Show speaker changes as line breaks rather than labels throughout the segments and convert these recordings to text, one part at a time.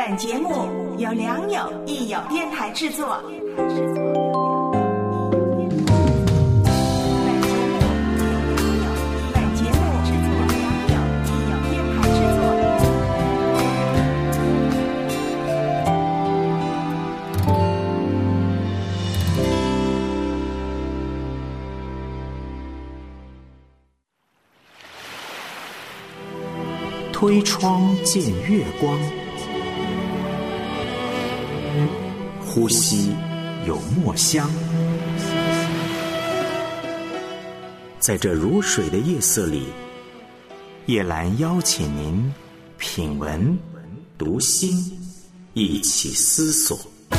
本节目由良友益友电台制作。
推窗见月光，呼吸有墨香。在这如水的夜色里，叶兰邀请您品文读心，一起思索。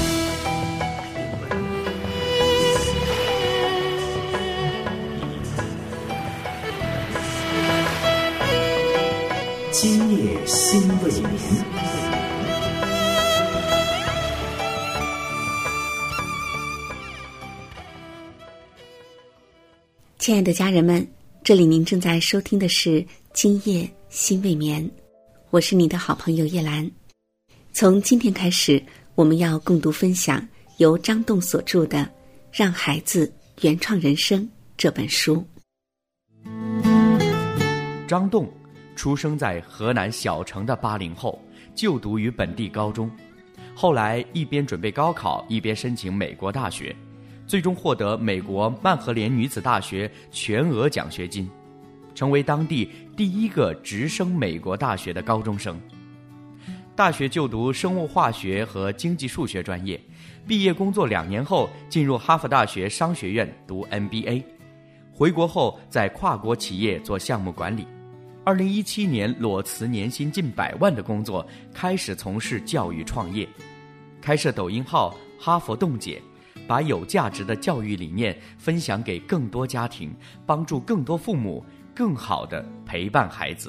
今夜心未眠。
亲爱的家人们，这里您正在收听的是今夜心未眠，我是你的好朋友叶兰。从今天开始，我们要共读分享由张栋所著的《让孩子原创人生》这本书。
张栋出生在河南小城的80后，就读于本地高中，后来一边准备高考，一边申请美国大学，最终获得美国曼荷莲女子大学全额奖学金，成为当地第一个直升美国大学的高中生。大学就读生物化学和经济数学专业，毕业工作2年后进入哈佛大学商学院读 MBA， 回国后在跨国企业做项目管理。2017年裸辞年薪近100万的工作，开始从事教育创业，开设抖音号哈佛栋姐，把有价值的教育理念分享给更多家庭，帮助更多父母更好地陪伴孩子。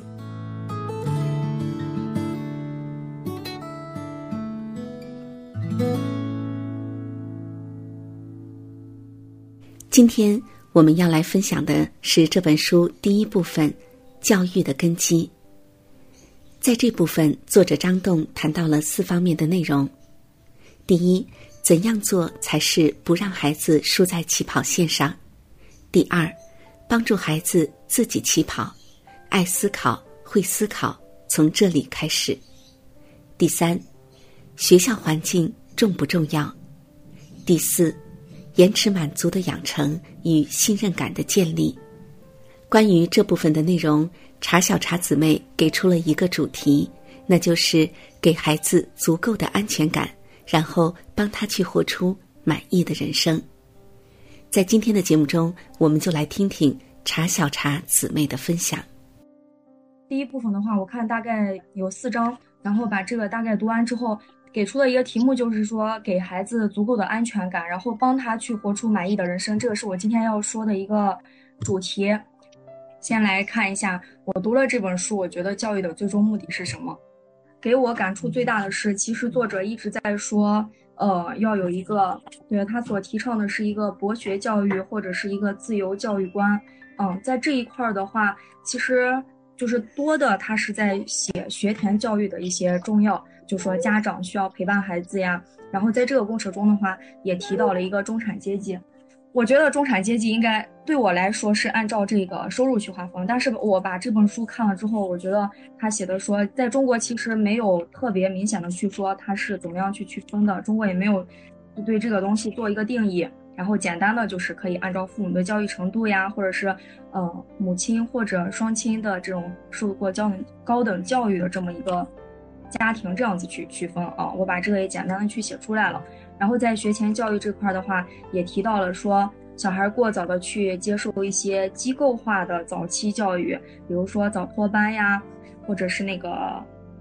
今天我们要来分享的是这本书第一部分，教育的根基。在这部分，作者张栋谈到了4方面的内容。第一，怎样做才是不让孩子输在起跑线上？第二，帮助孩子自己起跑，爱思考，会思考，从这里开始。第三，学校环境重不重要？第四，延迟满足的养成与信任感的建立。关于这部分的内容，茶小茶姊妹给出了一个主题，那就是给孩子足够的安全感，然后帮他去活出满意的人生。在今天的节目中，我们就来听听茶小茶姊妹的分享。
第一部分的话，我看大概有4章，然后把这个大概读完之后，给出了一个题目，就是说给孩子足够的安全感，然后帮他去活出满意的人生。这个是我今天要说的一个主题。先来看一下，我读了这本书，我觉得教育的最终目的是什么？给我感触最大的是，其实作者一直在说，要有一个，对，他所提倡的是一个博学教育或者是一个自由教育观。在这一块的话，其实就是多的，他是在写学前教育的一些重要，就说家长需要陪伴孩子呀。然后在这个过程中的话，也提到了一个中产阶级。我觉得中产阶级应该对我来说是按照这个收入去划分，但是我把这本书看了之后，我觉得他写的说，在中国其实没有特别明显的去说他是怎么样去区分的，中国也没有对这个东西做一个定义，然后简单的就是可以按照父母的教育程度呀，或者是母亲或者双亲的这种受过高等教育的这么一个家庭这样子去区分啊。我把这个也简单的去写出来了。然后在学前教育这块的话，也提到了说小孩过早的去接受一些机构化的早期教育，比如说早托班呀，或者是那个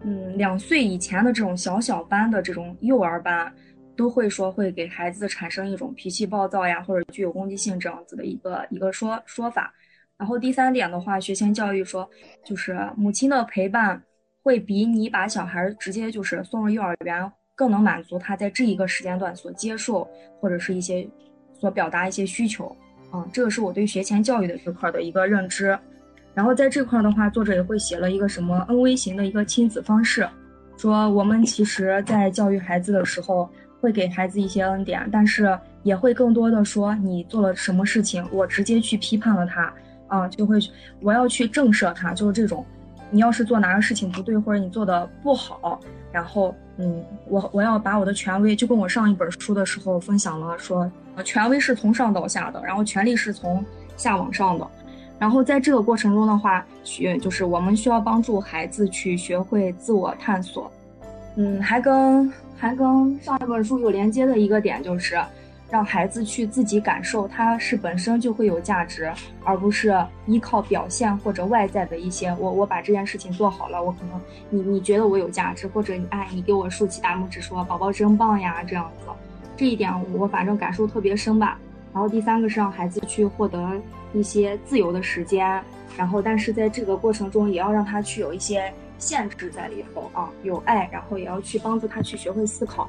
2岁以前的这种小班的这种幼儿班，都会说会给孩子产生一种脾气暴躁呀，或者具有攻击性这样子的一个说法。然后第3点的话，学前教育说，就是母亲的陪伴会比你把小孩直接就是送入幼儿园更能满足他在这一个时间段所接受或者是一些所表达一些需求。这个是我对学前教育的这块的一个认知。然后在这块的话，作者也会写了一个什么 N 微型的一个亲子方式。 说我们其实在教育孩子的时候会给孩子一些恩典，但是也会更多的说你做了什么事情，我直接去批判了他，就会我要去震慑他，就是这种，你要是做哪个事情不对，或者你做的不好，然后我要把我的权威，就跟我上一本书的时候分享了说，权威是从上到下的，然后权力是从下往上的。然后在这个过程中的话，就是我们需要帮助孩子去学会自我探索。还跟上一本书有连接的一个点就是让孩子去自己感受他是本身就会有价值，而不是依靠表现或者外在的一些我把这件事情做好了，我可能你觉得我有价值，或者你给我竖起大拇指说宝宝真棒呀，这样子。这一点我反正感受特别深吧。然后第三个是让孩子去获得一些自由的时间，然后但是在这个过程中也要让他去有一些限制在里头有爱，然后也要去帮助他去学会思考。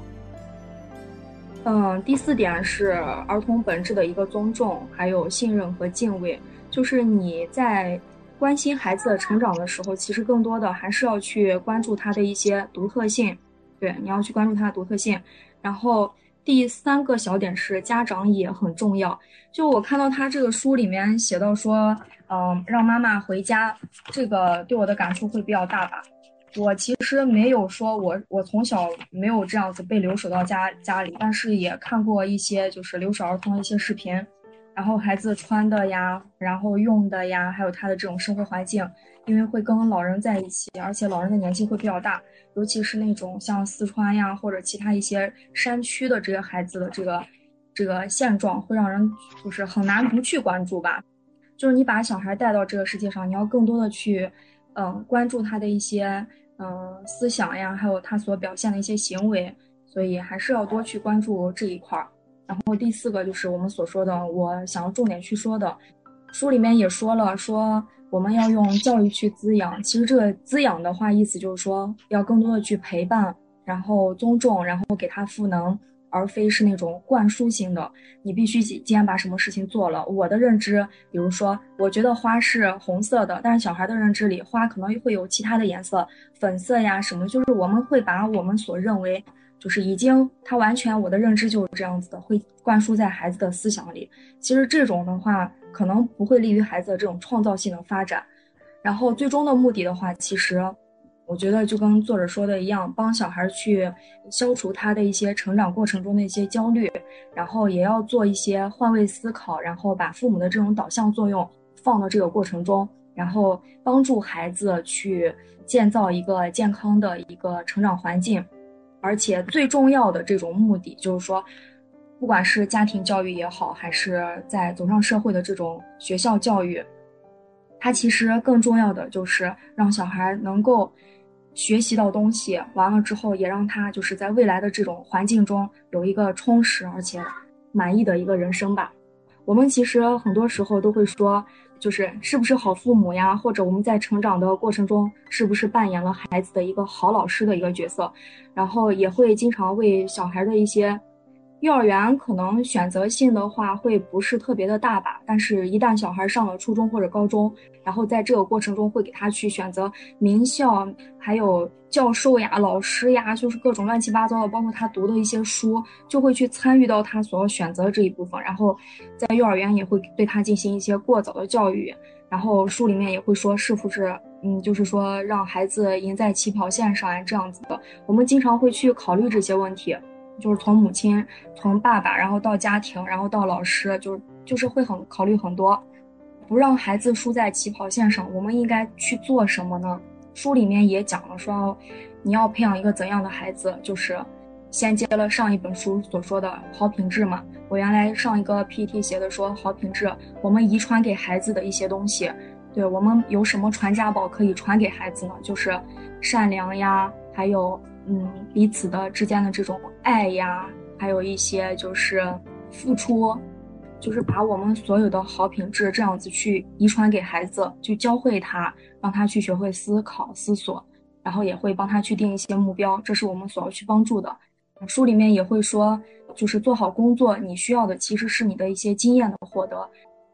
第四点是儿童本质的一个尊重，还有信任和敬畏。就是你在关心孩子的成长的时候，其实更多的还是要去关注他的一些独特性。对，你要去关注他的独特性。然后第三个小点是家长也很重要。就我看到他这个书里面写到说，让妈妈回家，这个对我的感触会比较大吧。我其实没有说我从小没有这样子被留守到家里，但是也看过一些就是留守儿童的一些视频，然后孩子穿的呀，然后用的呀，还有他的这种生活环境，因为会跟老人在一起，而且老人的年纪会比较大，尤其是那种像四川呀或者其他一些山区的这些孩子的这个现状，会让人就是很难不去关注吧。就是你把小孩带到这个世界上，你要更多的去关注他的一些思想呀，还有他所表现的一些行为，所以还是要多去关注这一块儿。然后第四个就是我们所说的，我想要重点去说的，书里面也说了，说我们要用教育去滋养。其实这个滋养的话，意思就是说要更多的去陪伴，然后尊重，然后给他赋能，而非是那种灌输性的，你必须今天把什么事情做了。我的认知，比如说我觉得花是红色的，但是小孩的认知里花可能会有其他的颜色，粉色呀什么，就是我们会把我们所认为就是已经他完全我的认知就是这样子的，会灌输在孩子的思想里。其实这种的话可能不会利于孩子的这种创造性的发展。然后最终的目的的话，其实我觉得就跟作者说的一样，帮小孩去消除他的一些成长过程中的一些焦虑，然后也要做一些换位思考，然后把父母的这种导向作用放到这个过程中，然后帮助孩子去建造一个健康的一个成长环境。而且最重要的这种目的就是说，不管是家庭教育也好，还是在走上社会的这种学校教育，它其实更重要的就是让小孩能够学习到东西，完了之后也让他就是在未来的这种环境中有一个充实而且满意的一个人生吧。我们其实很多时候都会说，就是是不是好父母呀，或者我们在成长的过程中是不是扮演了孩子的一个好老师的一个角色，然后也会经常为小孩的一些幼儿园可能选择性的话会不是特别的大吧，但是一旦小孩上了初中或者高中，然后在这个过程中会给他去选择名校，还有教授呀、老师呀，就是各种乱七八糟的，包括他读的一些书，就会去参与到他所要选择的这一部分。然后在幼儿园也会对他进行一些过早的教育，然后书里面也会说是不是就是说让孩子赢在起跑线上呀，这样子的。我们经常会去考虑这些问题，就是从母亲、从爸爸，然后到家庭，然后到老师，就是会考虑很多，不让孩子输在起跑线上，我们应该去做什么呢？书里面也讲了说，你要培养一个怎样的孩子，就是先接了上一本书所说的好品质嘛。我原来上一个 PPT 写的说好品质，我们遗传给孩子的一些东西，对，我们有什么传家宝可以传给孩子呢？就是善良呀，还有彼此的之间的这种爱呀，还有一些就是付出，就是把我们所有的好品质这样子去遗传给孩子，去教会他，让他去学会思考思索，然后也会帮他去定一些目标，这是我们所要去帮助的。书里面也会说，就是做好工作，你需要的其实是你的一些经验的获得，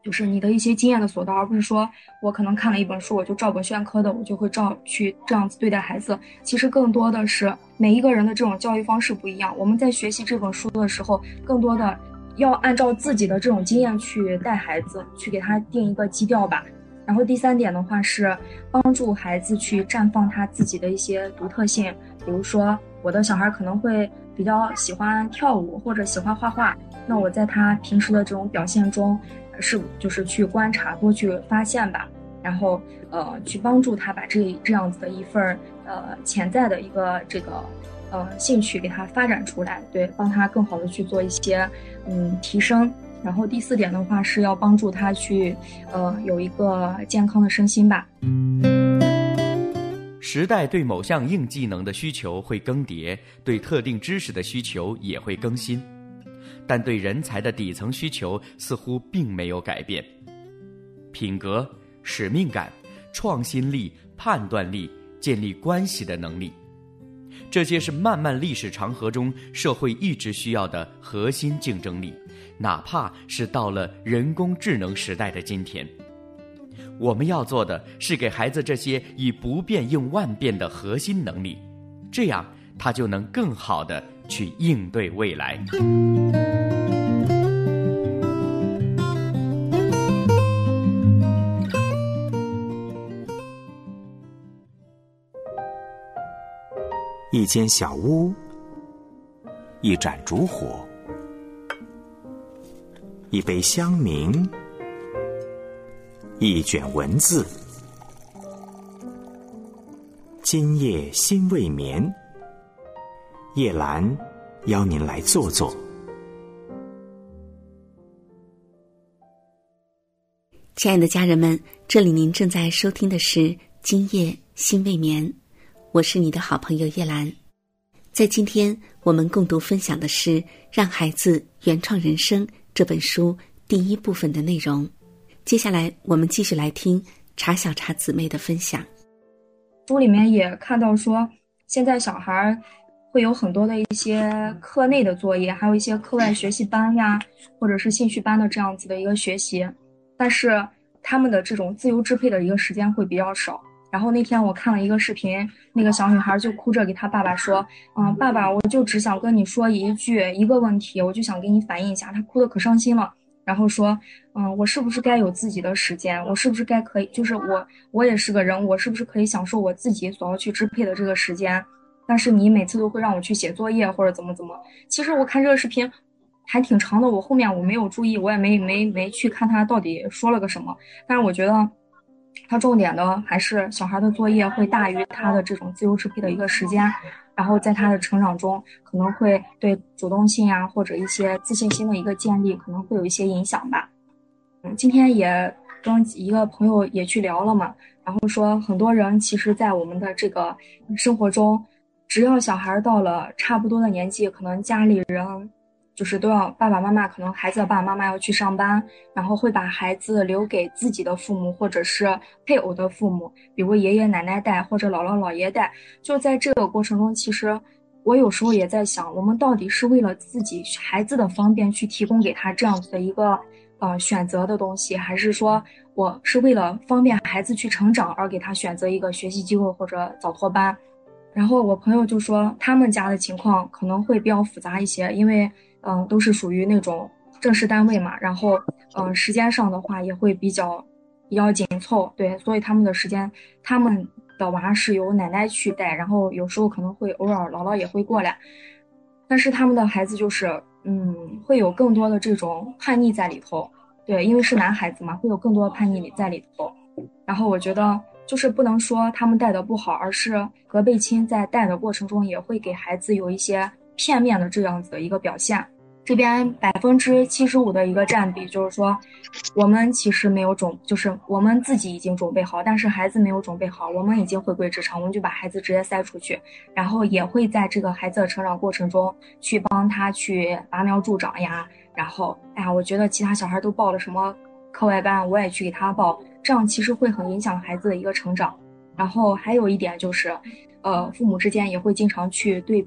就是你的一些经验的所得，而不是说我可能看了一本书，我就照本宣科的，我就会去这样子对待孩子。其实更多的是每一个人的这种教育方式不一样，我们在学习这本书的时候，更多的要按照自己的这种经验去带孩子，去给他定一个基调吧。然后第3点的话是帮助孩子去绽放他自己的一些独特性，比如说我的小孩可能会比较喜欢跳舞或者喜欢画画，那我在他平时的这种表现中就是去观察，多去发现吧，然后去帮助他把这样子的一份潜在的一个这个兴趣给他发展出来，对，帮他更好的去做一些提升。然后第4点的话是要帮助他去有一个健康的身心吧。
时代对某项硬技能的需求会更迭，对特定知识的需求也会更新，但对人才的底层需求似乎并没有改变。品格、使命感、创新力、判断力、建立关系的能力，这些是漫漫历史长河中社会一直需要的核心竞争力，哪怕是到了人工智能时代的今天。我们要做的是给孩子这些以不变应万变的核心能力，这样他就能更好地去应对未来。
一间小屋，一盏烛火，一杯香茗，一卷文字。今夜心未眠，叶兰邀您来坐坐。
亲爱的家人们，这里您正在收听的是今夜心未眠，我是你的好朋友叶兰。在今天我们共读分享的是《让孩子原创人生》这本书第1部分的内容。接下来我们继续来听茶小茶姊妹的分享。
书里面也看到说，现在小孩会有很多的一些课内的作业，还有一些课外学习班呀，或者是兴趣班的这样子的一个学习，但是他们的这种自由支配的一个时间会比较少。然后那天我看了一个视频，那个小女孩就哭着给她爸爸说，爸爸，我就只想跟你说一个问题，我就想给你反映一下。她哭得可伤心了，然后说，我是不是该有自己的时间？我是不是该可以，就是我也是个人，我是不是可以享受我自己所要去支配的这个时间？但是你每次都会让我去写作业或者怎么。其实我看这个视频还挺长的，我后面我没有注意，我也没去看他到底说了个什么。但是我觉得他重点的还是小孩的作业会大于他的这种自由支配的一个时间，然后在他的成长中可能会对主动性啊或者一些自信心的一个建立可能会有一些影响吧。今天也跟一个朋友也去聊了嘛，然后说很多人其实在我们的这个生活中，只要小孩到了差不多的年纪，可能家里人就是都要爸爸妈妈，可能孩子的爸爸妈妈要去上班，然后会把孩子留给自己的父母或者是配偶的父母，比如爷爷奶奶带或者姥姥姥爷带。就在这个过程中，其实我有时候也在想，我们到底是为了自己孩子的方便去提供给他这样子的一个选择的东西，还是说我是为了方便孩子去成长而给他选择一个学习机构或者早托班。然后我朋友就说他们家的情况可能会比较复杂一些，因为都是属于那种正式单位嘛，然后时间上的话也会比较紧凑，对，所以他们的时间，他们的娃是由奶奶去带，然后有时候可能会偶尔姥姥也会过来，但是他们的孩子就是会有更多的这种叛逆在里头，对，因为是男孩子嘛，会有更多的叛逆在里头。然后我觉得就是不能说他们带的不好，而是隔辈亲在带的过程中也会给孩子有一些片面的这样子的一个表现。这边75%的一个占比，就是说我们其实没有就是我们自己已经准备好，但是孩子没有准备好，我们已经回归职场，我们就把孩子直接塞出去，然后也会在这个孩子的成长过程中去帮他去拔苗助长呀，然后我觉得其他小孩都报了什么课外班，我也去给他报，这样其实会很影响孩子的一个成长。然后还有一点就是父母之间也会经常去对比，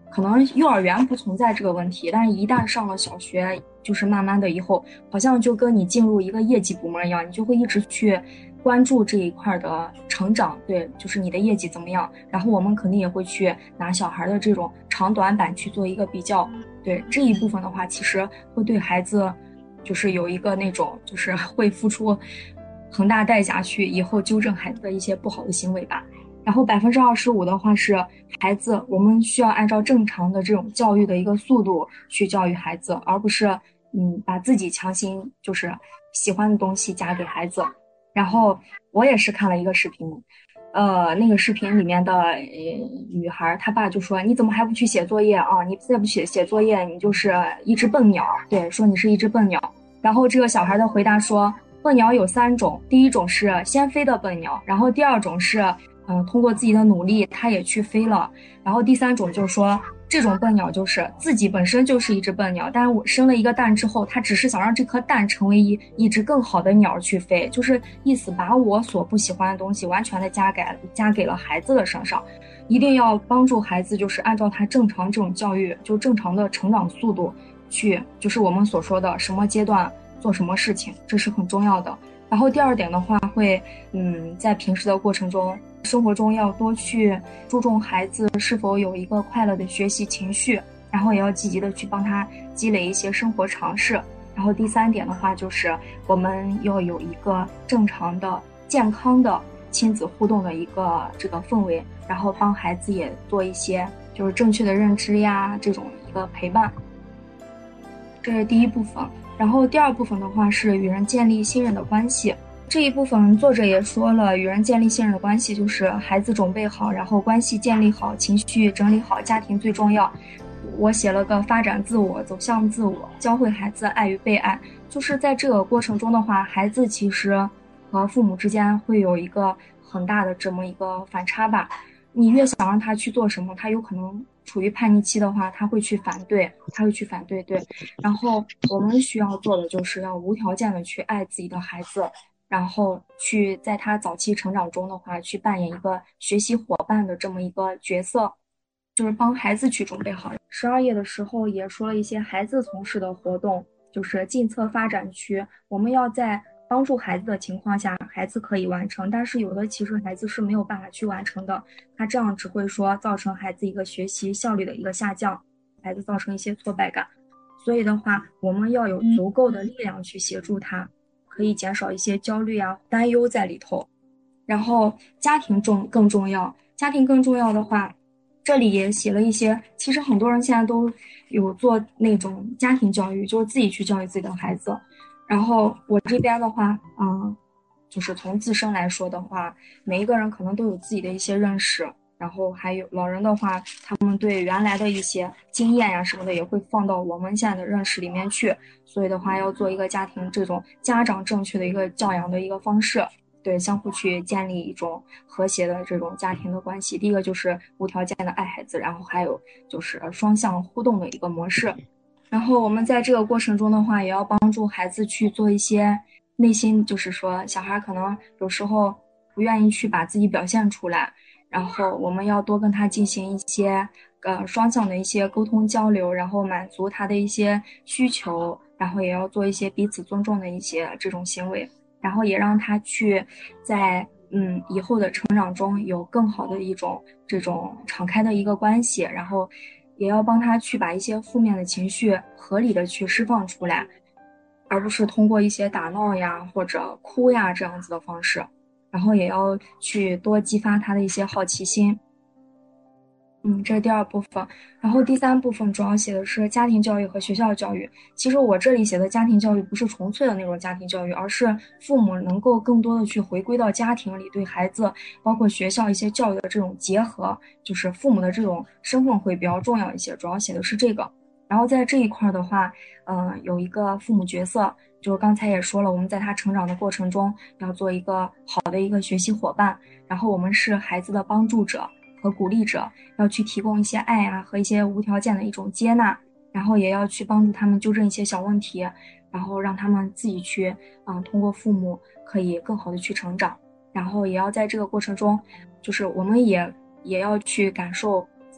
可能幼儿园不存在这个问题，但是一旦上了小学，就是慢慢的以后，好像就跟你进入一个业绩部门一样，你就会一直去关注这一块的成长，对，就是你的业绩怎么样。然后我们肯定也会去拿小孩的这种长短板去做一个比较，对，这一部分的话，其实会对孩子就是有一个那种就是会付出很大代价去以后纠正孩子的一些不好的行为吧。然后25%的话是孩子，我们需要按照正常的这种教育的一个速度去教育孩子，而不是把自己强行就是喜欢的东西加给孩子。然后我也是看了一个视频，那个视频里面的女孩，她爸就说你怎么还不去写作业啊？你再不写作业，你就是一只笨鸟。对，说你是一只笨鸟。然后这个小孩的回答说，笨鸟有3种，第一种是先飞的笨鸟，然后第二种是通过自己的努力，它也去飞了。然后第3种就是说，这种笨鸟就是自己本身就是一只笨鸟，但是我生了一个蛋之后，它只是想让这颗蛋成为一只更好的鸟去飞，就是意思把我所不喜欢的东西完全的加给了孩子的身上。一定要帮助孩子，就是按照他正常这种教育，就正常的成长速度去，就是我们所说的什么阶段做什么事情，这是很重要的。然后第2点的话会，在平时的过程中，生活中要多去注重孩子是否有一个快乐的学习情绪，然后也要积极的去帮他积累一些生活常识。然后第3点的话就是我们要有一个正常的、健康的亲子互动的一个这个氛围，然后帮孩子也做一些就是正确的认知呀，这种一个陪伴。这是第一部分。然后第2部分的话是与人建立信任的关系。这一部分作者也说了，与人建立信任的关系就是孩子准备好，然后关系建立好，情绪整理好，家庭最重要。我写了个发展自我，走向自我，教会孩子爱与被爱。就是在这个过程中的话，孩子其实和父母之间会有一个很大的这么一个反差吧。你越想让他去做什么，他有可能处于叛逆期的话，他会去反对，对。然后我们需要做的就是要无条件的去爱自己的孩子，然后去在他早期成长中的话，去扮演一个学习伙伴的这么一个角色，就是帮孩子去准备好。12页的时候也说了一些孩子从事的活动，就是进测发展区，我们要在帮助孩子的情况下，孩子可以完成，但是有的其实孩子是没有办法去完成的，他这样只会说造成孩子一个学习效率的一个下降，孩子造成一些挫败感。所以的话，我们要有足够的力量去协助他，可以减少一些焦虑啊、担忧在里头。然后家庭更重要，家庭更重要的话，这里也写了一些，其实很多人现在都有做那种家庭教育，就是自己去教育自己的孩子。然后我这边的话，就是从自身来说的话，每一个人可能都有自己的一些认识，然后还有老人的话，他们对原来的一些经验呀什么的也会放到我们现在的认识里面去，所以的话要做一个家庭这种家长正确的一个教养的一个方式，对，相互去建立一种和谐的这种家庭的关系。第一个就是无条件的爱孩子，然后还有就是双向互动的一个模式。然后我们在这个过程中的话，也要帮助孩子去做一些内心，就是说小孩可能有时候不愿意去把自己表现出来，然后我们要多跟他进行一些双向的一些沟通交流，然后满足他的一些需求，然后也要做一些彼此尊重的一些这种行为，然后也让他去在以后的成长中有更好的一种这种敞开的一个关系，然后也要帮他去把一些负面的情绪合理的去释放出来，而不是通过一些打闹呀或者哭呀这样子的方式，然后也要去多激发他的一些好奇心。这是第2部分。然后第3部分主要写的是家庭教育和学校教育。其实我这里写的家庭教育不是纯粹的那种家庭教育，而是父母能够更多的去回归到家庭里，对孩子包括学校一些教育的这种结合，就是父母的这种身份会比较重要一些，主要写的是这个。然后在这一块的话，有一个父母角色，就是刚才也说了，我们在他成长的过程中要做一个好的一个学习伙伴，然后我们是孩子的帮助者和鼓励者，要去提供一些爱啊和一些无条件的一种接纳，然后也要去帮助他们纠正一些小问题，然后让他们自己去通过父母可以更好的去成长。然后也要在这个过程中，就是我们也要去感受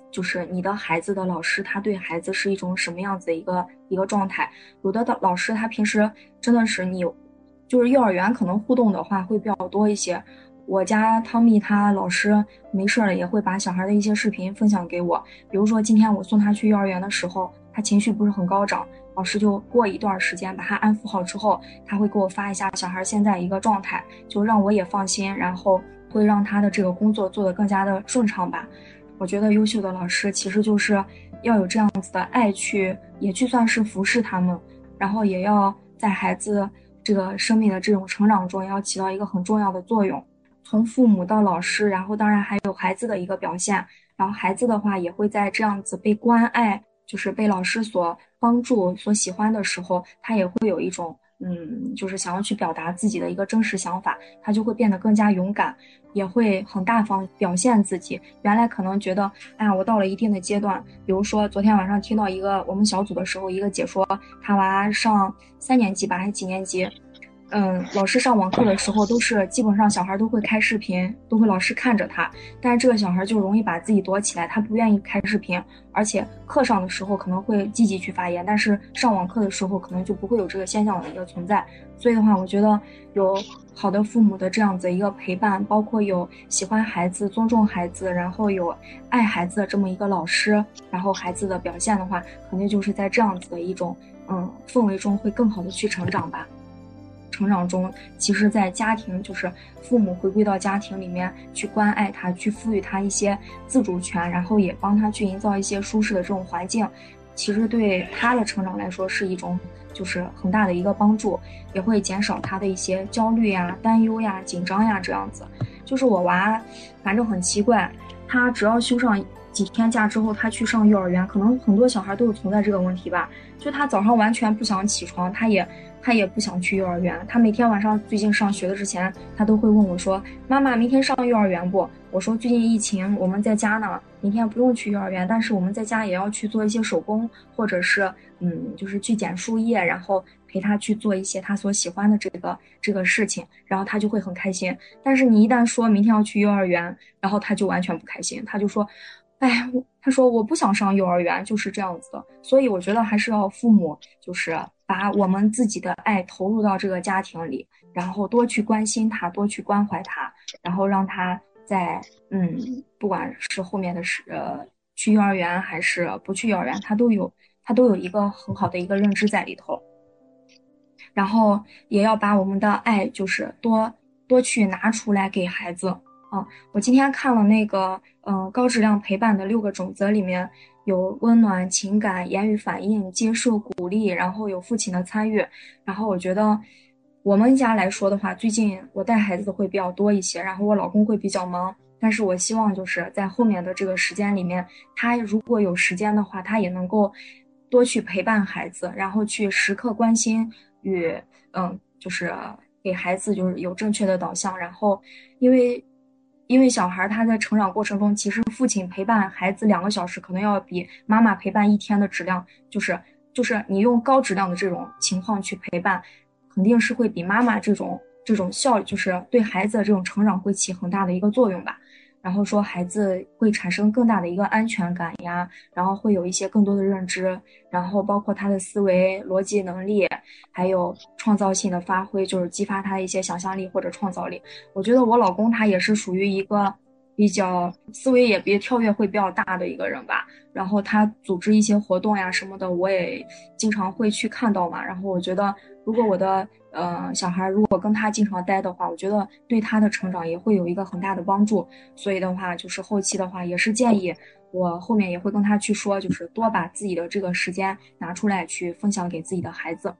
就是你的孩子的老师他对孩子是一种什么样子的一个状态。有的老师他平时真的是就是幼儿园可能互动的话会比较多一些。我家汤米他老师没事了也会把小孩的一些视频分享给我，比如说今天我送他去幼儿园的时候，他情绪不是很高涨，老师就过一段时间把他安抚好之后，他会给我发一下小孩现在一个状态，就让我也放心，然后会让他的这个工作做得更加的顺畅吧。我觉得优秀的老师其实就是要有这样子的爱也去算是服侍他们，然后也要在孩子这个生命的这种成长中也要起到一个很重要的作用。从父母到老师，然后当然还有孩子的一个表现，然后孩子的话也会在这样子被关爱，就是被老师所帮助所喜欢的时候，他也会有一种就是想要去表达自己的一个真实想法，他就会变得更加勇敢，也会很大方表现自己。原来可能觉得我到了一定的阶段，比如说昨天晚上听到我们小组的时候一个解说，他娃上3年级吧还是几年级，老师上网课的时候都是基本上小孩都会开视频，都会老师看着他，但是这个小孩就容易把自己躲起来，他不愿意开视频，而且课上的时候可能会积极去发言，但是上网课的时候可能就不会有这个现象的一个存在。所以的话，我觉得有好的父母的这样子一个陪伴，包括有喜欢孩子、尊重孩子，然后有爱孩子的这么一个老师，然后孩子的表现的话，肯定就是在这样子的一种氛围中会更好的去成长吧。成长中，其实在家庭就是父母回归到家庭里面去关爱他，去赋予他一些自主权，然后也帮他去营造一些舒适的这种环境，其实对他的成长来说是一种就是很大的一个帮助，也会减少他的一些焦虑呀、担忧呀、紧张呀这样子。就是我娃反正很奇怪，他只要休上几天假之后，他去上幼儿园，可能很多小孩都有存在这个问题吧，就他早上完全不想起床，他也不想去幼儿园。他每天晚上最近上学的之前，他都会问我说：“妈妈，明天上幼儿园不？”我说：“最近疫情，我们在家呢，明天不用去幼儿园，但是我们在家也要去做一些手工，或者是就是去捡树叶，然后陪他去做一些他所喜欢的这个事情，然后他就会很开心。但是你一旦说明天要去幼儿园，然后他就完全不开心，他就说：“他说我不想上幼儿园，就是这样子的。”所以我觉得还是要父母就是把我们自己的爱投入到这个家庭里，然后多去关心他，多去关怀他，然后让他在不管是后面的去幼儿园还是不去幼儿园，他都有一个很好的一个认知在里头。然后也要把我们的爱就是多去拿出来给孩子。我今天看了那个高质量陪伴的6个准则，里面有温暖、情感、言语反应、接受、鼓励，然后有父亲的参与。然后我觉得我们家来说的话，最近我带孩子会比较多一些，然后我老公会比较忙，但是我希望就是在后面的这个时间里面，他如果有时间的话，他也能够多去陪伴孩子，然后去时刻关心与就是给孩子就是有正确的导向。然后因为小孩他在成长过程中，其实父亲陪伴孩子2个小时可能要比妈妈陪伴1天的质量，就是你用高质量的这种情况去陪伴，肯定是会比妈妈这种效率，就是对孩子的这种成长会起很大的一个作用吧。然后说孩子会产生更大的一个安全感呀，然后会有一些更多的认知，然后包括他的思维逻辑能力，还有创造性的发挥，就是激发他的一些想象力或者创造力。我觉得我老公他也是属于一个比较思维也比跳跃会比较大的一个人吧，然后他组织一些活动呀什么的，我也经常会去看到嘛。然后我觉得如果我的小孩如果跟他经常待的话，我觉得对他的成长也会有一个很大的帮助。所以的话就是后期的话也是建议我后面也会跟他去说，就是多把自己的这个时间拿出来去分享给自己的孩子。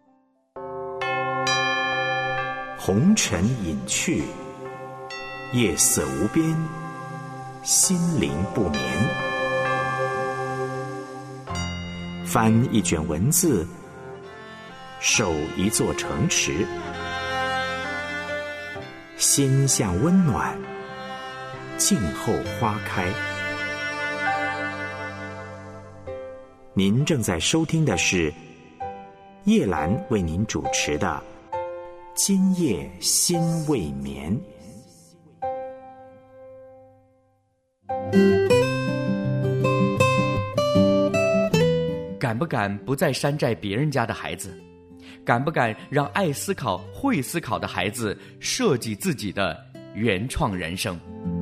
红尘隐去，夜色无边，心灵不眠。翻一卷文字，守一座城池，心向温暖，静候花开。您正在收听的是叶兰为您主持的今夜心未眠。
敢不敢不再山寨别人家的孩子？敢不敢让爱思考、会思考的孩子设计自己的原创人生？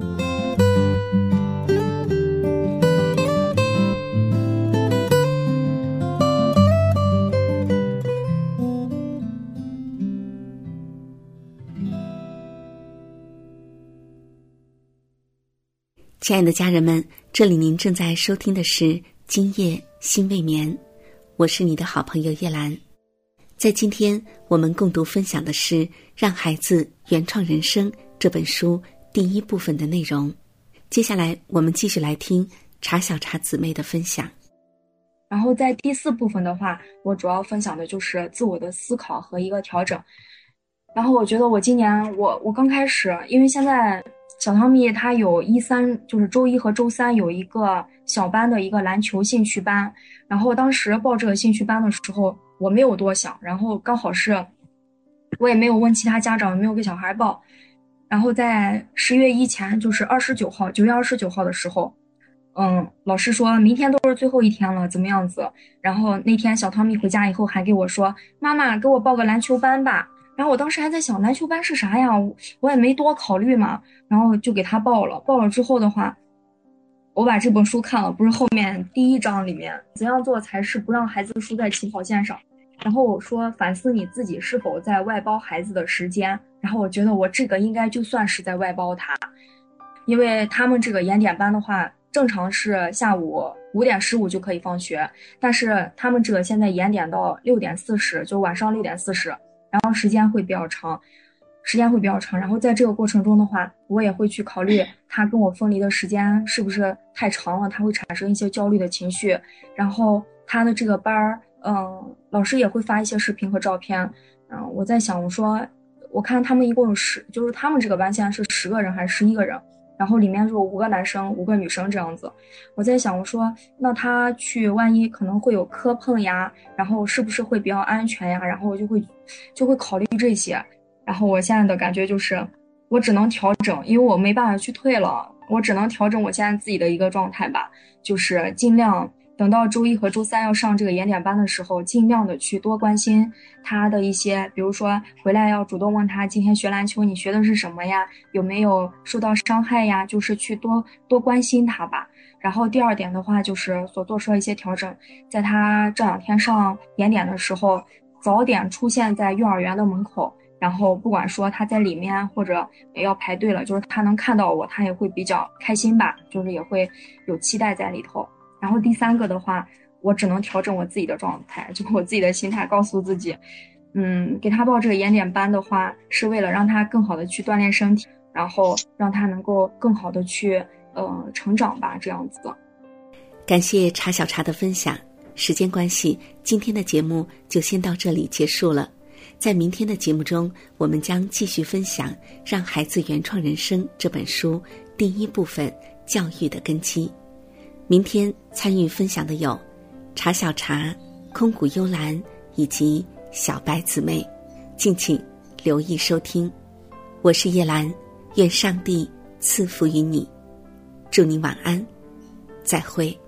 亲爱的家人们，这里您正在收听的是今夜心未眠，我是你的好朋友叶兰。在今天我们共读分享的是《让孩子原创人生》这本书第一部分的内容。接下来我们继续来听茶小茶姊妹的分享。
然后在第4部分的话，我主要分享的就是自我的思考和一个调整。然后我觉得我今年我刚开始，因为现在小汤米他有就是周一和周三有一个小班的一个篮球兴趣班，然后当时报这个兴趣班的时候我没有多想，然后刚好是我也没有问其他家长，没有给小孩报。然后在10月1前，就是9月29号的时候，老师说明天都是最后一天了，怎么样子？然后那天小汤米回家以后还给我说，妈妈给我报个篮球班吧。然后我当时还在想篮球班是啥呀，我也没多考虑嘛，然后就给他报了。报了之后的话，我把这本书看了，不是后面第1章里面怎样做才是不让孩子输在起跑线上，然后我说反思你自己是否在外包孩子的时间，然后我觉得我这个应该就算是在外包他，因为他们这个延点班的话正常是下午5点15就可以放学，但是他们这个现在延点到6点40，就晚上6点40，然后时间会比较长。然后在这个过程中的话，我也会去考虑他跟我分离的时间是不是太长了，他会产生一些焦虑的情绪。然后他的这个班老师也会发一些视频和照片。我在想，我说我看他们一共有就是他们这个班现在是10个人还是11个人，然后里面有5个男生5个女生这样子。我在想，我说那他去万一可能会有磕碰呀，然后是不是会比较安全呀，然后我就会考虑这些。然后我现在的感觉就是我只能调整，因为我没办法去退了，我只能调整我现在自己的一个状态吧，就是尽量等到周一和周三要上这个延点班的时候，尽量的去多关心他的一些，比如说回来要主动问他今天学篮球你学的是什么呀，有没有受到伤害呀，就是去多关心他吧。然后第2点的话就是所做出的一些调整，在他这2天上延点的时候早点出现在幼儿园的门口，然后不管说他在里面或者也要排队了，就是他能看到我，他也会比较开心吧，就是也会有期待在里头。然后第3个的话，我只能调整我自己的状态，就我自己的心态，告诉自己给他报这个延点班的话是为了让他更好的去锻炼身体，然后让他能够更好的去成长吧，这样子。
感谢茶小茶的分享。时间关系，今天的节目就先到这里结束了。在明天的节目中，我们将继续分享《让孩子原创人生》这本书第1部分教育的根基。明天参与分享的有茶小茶、空谷幽兰以及小白姊妹，敬请留意收听。我是叶兰，愿上帝赐福于你，祝你晚安，再会。